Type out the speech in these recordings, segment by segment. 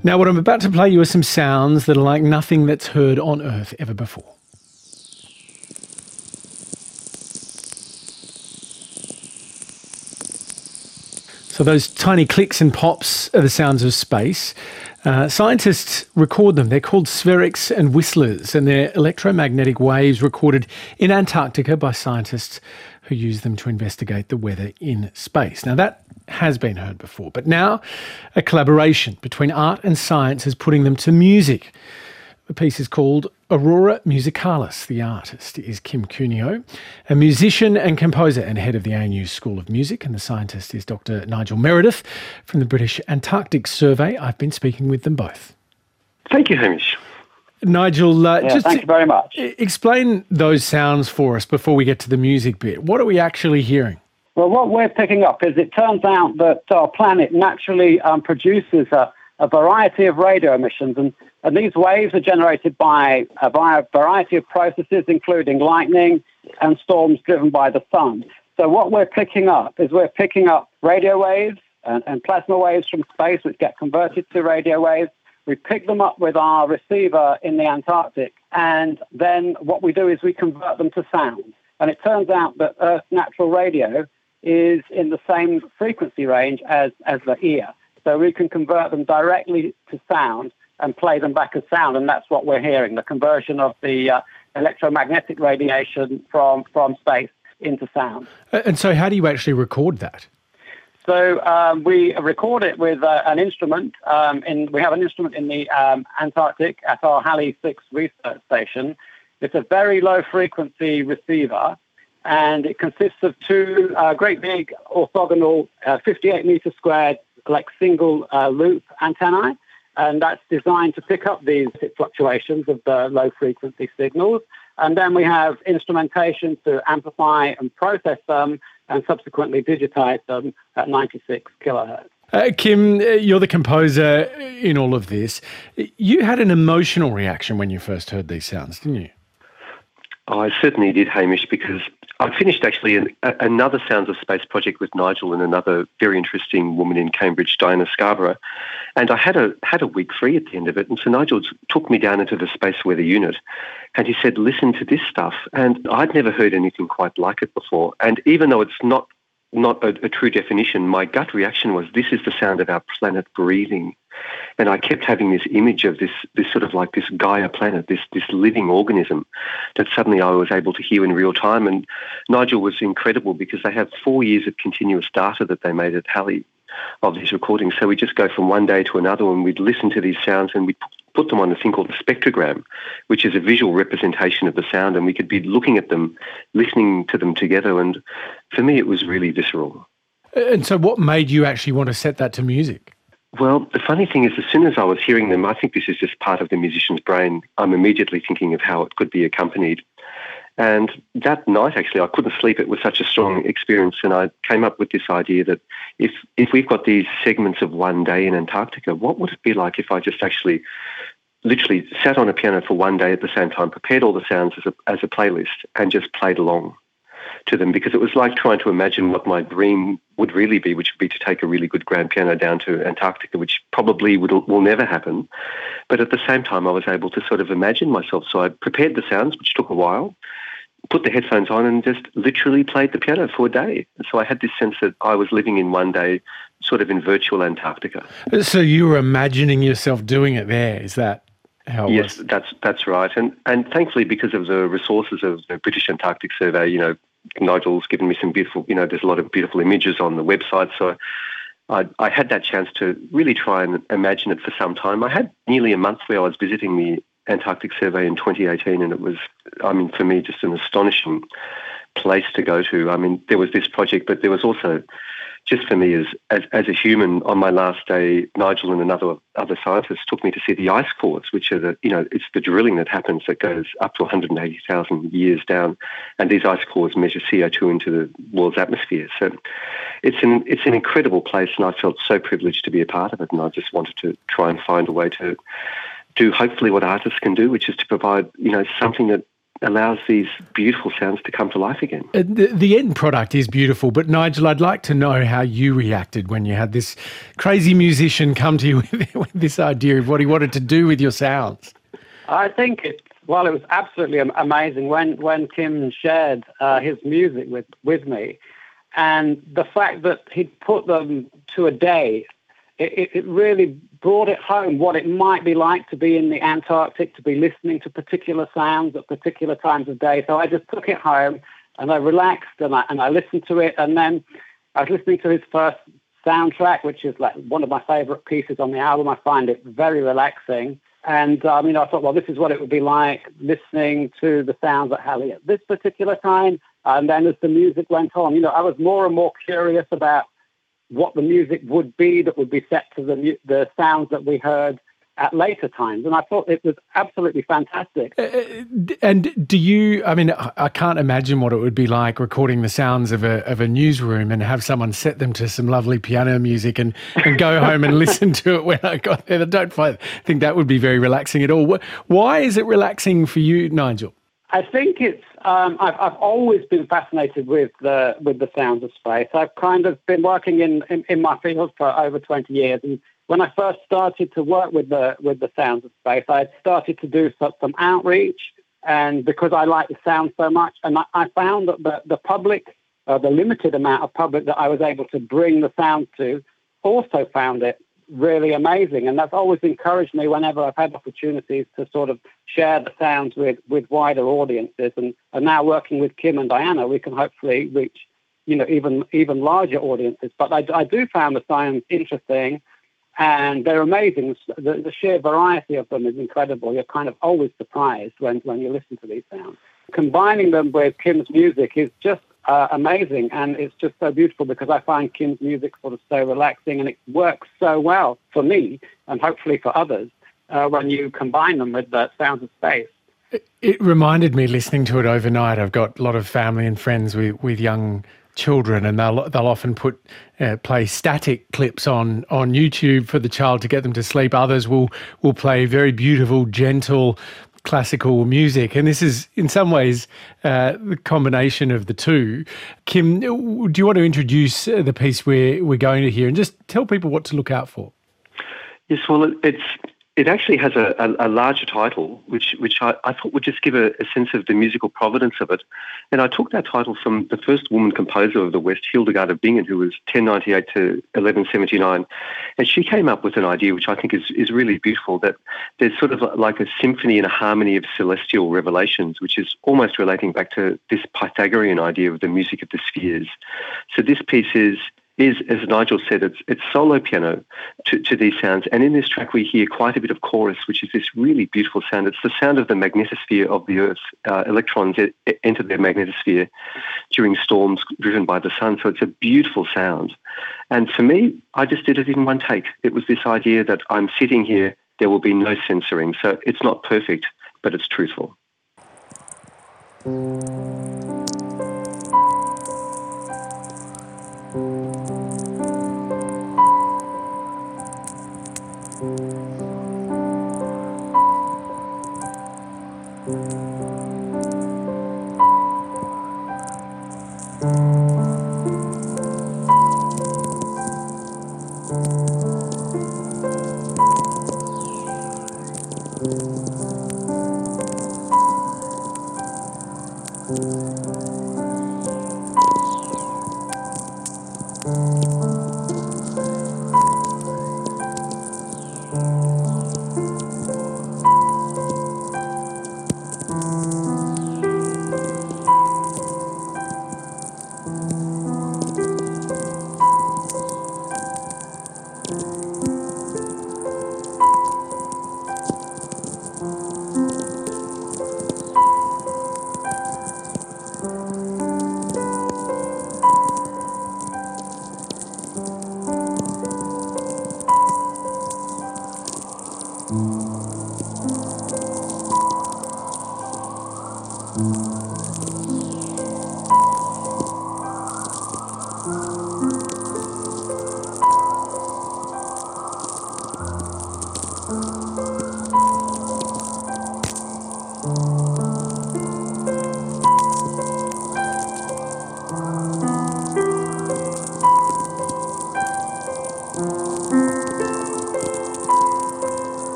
Now, what I'm about to play you are some sounds that are like nothing that's heard on Earth ever before. So those tiny clicks and pops are the sounds of space. Scientists record them. They're called spherics and whistlers, and they're electromagnetic waves recorded in Antarctica by scientists who use them to investigate the weather in space. Now, that has been heard before, but now a collaboration between art and science is putting them to music. The piece is called Aurora Musicalis. The artist is Kim Cuneo, a musician and composer and head of the ANU School of Music, and the scientist is Dr. Nigel Meredith from the British Antarctic Survey. I've been speaking with them both. Thank you, Hamish. Nigel, thank you very much. Explain those sounds for us before we get to the music bit. What are we actually hearing? Well, what we're picking up is it turns out that our planet naturally produces a variety of radio emissions, and these waves are generated by a variety of processes, including lightning and storms driven by the sun. So what we're picking up is we're picking up radio waves and plasma waves from space, which get converted to radio waves. We pick them up with our receiver in the Antarctic, and then what we do is we convert them to sound. And it turns out that Earth's natural radio is in the same frequency range as the ear. So we can convert them directly to sound and play them back as sound, and that's what we're hearing, the conversion of the electromagnetic radiation from space into sound. And so how do you actually record that? So we record it with an instrument. We have an instrument in the Antarctic at our Halley 6 research station. It's a very low-frequency receiver, and it consists of two great big orthogonal 58-meter squared like single loop antennae, and that's designed to pick up these fluctuations of the low-frequency signals. And then we have instrumentation to amplify and process them and subsequently digitize them at 96 kilohertz. Kim, you're the composer in all of this. You had an emotional reaction when you first heard these sounds, didn't you? I certainly did, Hamish, because I finished actually another Sounds of Space project with Nigel and another very interesting woman in Cambridge, Diana Scarborough, and I had a week free at the end of it. And so Nigel took me down into the space weather unit, and he said, "Listen to this stuff." And I'd never heard anything quite like it before. And even though it's not a true definition, my gut reaction was, this is the sound of our planet breathing. And I kept having this image of this sort of like this Gaia planet, this living organism that suddenly I was able to hear in real time. And Nigel was incredible because they have 4 years of continuous data that they made at Halley of these recordings. So we just go from one day to another and we'd listen to these sounds and we'd put them on a thing called the spectrogram, which is a visual representation of the sound, and we could be looking at them, listening to them together. And for me, it was really visceral. And so what made you actually want to set that to music? Well, the funny thing is, as soon as I was hearing them, I think this is just part of the musician's brain, I'm immediately thinking of how it could be accompanied. And that night, actually, I couldn't sleep. It was such a strong experience. And I came up with this idea that if we've got these segments of one day in Antarctica, what would it be like if I just actually literally sat on a piano for one day at the same time, prepared all the sounds as a playlist, and just played along to them? Because it was like trying to imagine what my dream would really be, which would be to take a really good grand piano down to Antarctica, which probably will never happen. But at the same time, I was able to sort of imagine myself. So I prepared the sounds, which took a while, put the headphones on and just literally played the piano for a day. And so I had this sense that I was living in one day sort of in virtual Antarctica. So you were imagining yourself doing it there, is that how it was? Yes, that's right. And thankfully, because of the resources of the British Antarctic Survey, Nigel's given me some beautiful, there's a lot of beautiful images on the website. So I had that chance to really try and imagine it for some time. I had nearly a month where I was visiting the Antarctic Survey in 2018, and it was, for me, just an astonishing place to go to. There was this project, but there was also, just for me as a human, on my last day, Nigel and other scientists took me to see the ice cores, which are it's the drilling that happens that goes up to 180,000 years down, and these ice cores measure CO2 into the world's atmosphere. So it's an incredible place, and I felt so privileged to be a part of it, and I just wanted to try and find a way to do hopefully what artists can do, which is to provide something that allows these beautiful sounds to come to life again. The end product is beautiful, but Nigel, I'd like to know how you reacted when you had this crazy musician come to you with this idea of what he wanted to do with your sounds. I think it was absolutely amazing when Kim shared his music with me, and the fact that he'd put them to a day, it really brought it home what it might be like to be in the Antarctic, to be listening to particular sounds at particular times of day. So I just took it home and I relaxed and I listened to it. And then I was listening to his first soundtrack, which is like one of my favorite pieces on the album. I find it very relaxing. And, I thought, well, this is what it would be like listening to the sounds at Halley at this particular time. And then as the music went on, I was more and more curious about what the music would be that would be set to the sounds that we heard at later times. And I thought it was absolutely fantastic. And do you, I can't imagine what it would be like recording the sounds of a newsroom and have someone set them to some lovely piano music and go home and listen to it when I got there. I don't think that would be very relaxing at all. Why is it relaxing for you, Nigel? I think it's. I've always been fascinated with the sounds of space. I've kind of been working in my field for over 20 years, and when I first started to work with the sounds of space, I had started to do some outreach, and because I like the sound so much, and I found that the public, the limited amount of public that I was able to bring the sound to, also found it really amazing. And that's always encouraged me whenever I've had opportunities to sort of share the sounds with wider audiences. And now working with Kim and Diana, we can hopefully reach, even larger audiences. But I do find the sounds interesting, and they're amazing. The sheer variety of them is incredible. You're kind of always surprised when you listen to these sounds. Combining them with Kim's music is just amazing, and it's just so beautiful because I find Kim's music sort of so relaxing, and it works so well for me and hopefully for others when you combine them with the sounds of space. It reminded me, listening to it overnight, I've got a lot of family and friends with young children, and they'll often play static clips on YouTube for the child to get them to sleep. Others will play very beautiful, gentle classical music, and this is in some ways the combination of the two. Kim, do you want to introduce the piece we're going to hear and just tell people what to look out for? Yes, well, it actually has a larger title, which I thought would just give a sense of the musical provenance of it. And I took that title from the first woman composer of the West, Hildegard of Bingen, who was 1098 to 1179. And she came up with an idea which I think is really beautiful, that there's sort of like a symphony and a harmony of celestial revelations, which is almost relating back to this Pythagorean idea of the music of the spheres. So this piece is, as Nigel said, it's solo piano to these sounds. And in this track, we hear quite a bit of chorus, which is this really beautiful sound. It's the sound of the magnetosphere of the Earth. Electrons enter their magnetosphere during storms driven by the sun. So it's a beautiful sound. And for me, I just did it in one take. It was this idea that I'm sitting here, there will be no censoring. So it's not perfect, but it's truthful.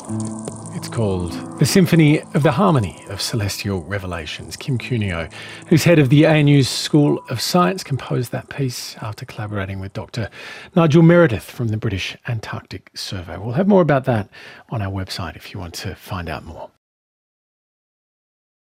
It's called The Symphony of the Harmony of Celestial Revelations. Kim Cuneo, who's head of the ANU's School of Science, composed that piece after collaborating with Dr. Nigel Meredith from the British Antarctic Survey. We'll have more about that on our website if you want to find out more.